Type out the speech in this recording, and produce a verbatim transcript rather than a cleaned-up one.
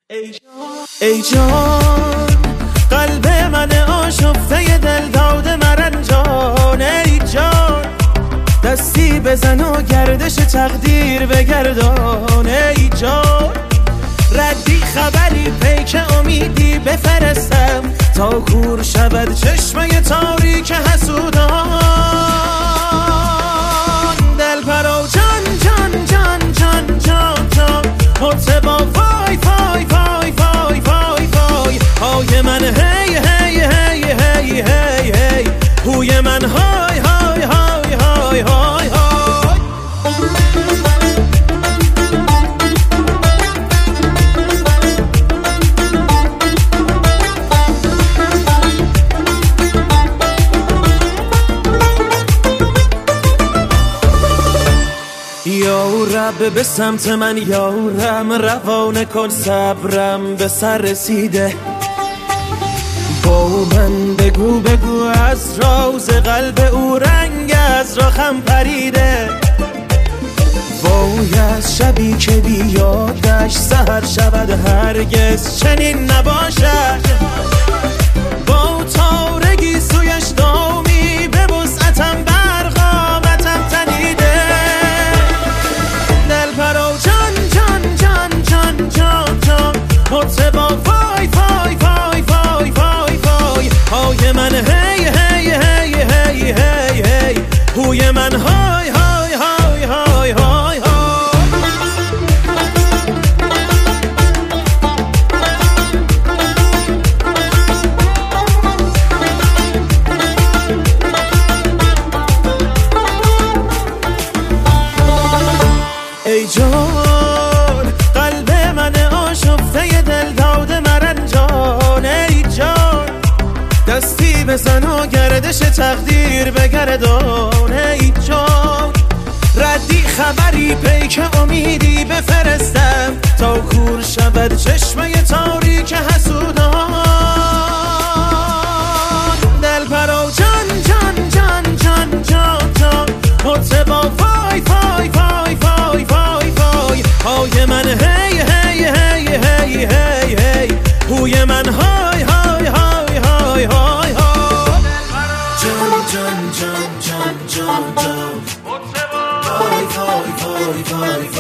ای جان قلب من آشفته دل داده مرنجان، ای جان دستی بزن و گردش تقدیر بگردان، ای جان ردی خبری پیک امیدی بفرستم تا کور شود چشمه تاریک حسودان. دل پرو جان جان جان جان جان جان مرتبا وای وای وای وای وای وای های من هی هی هی هی هی هی هوی من های های های های های های. یا رب به سمت من یارم، روانه کن صبرم به سر رسیده. با من بگو بگو از راز قلب او رنگ از راخم پریده. وای از شبی که بیادش سحر شود هرگز چنین نباشد. با تارگی سویش دامی به وسعتم برقامتم تنیده. دل پرو جان جان جان جان جان جان مرتبا وای وای وای وای وای وای های من هی هی هی هی هی هی هوی من های های های های های های. ای جان قلب من آشفته دل داده مرنجان، ای جان دستی بزن و گردش تقدیر بگردان، ای جان ردی خبری پیک امیدی بفرستم تا کور شود چشمه تاریک حسودان. دل پرو جان جان جان جان جان جان مرتبا وای وای وای وای وای وای های من هی هی هی هی هی هی هوی من های های های های های های. جان جان جان جان جان جان وای وای وای وای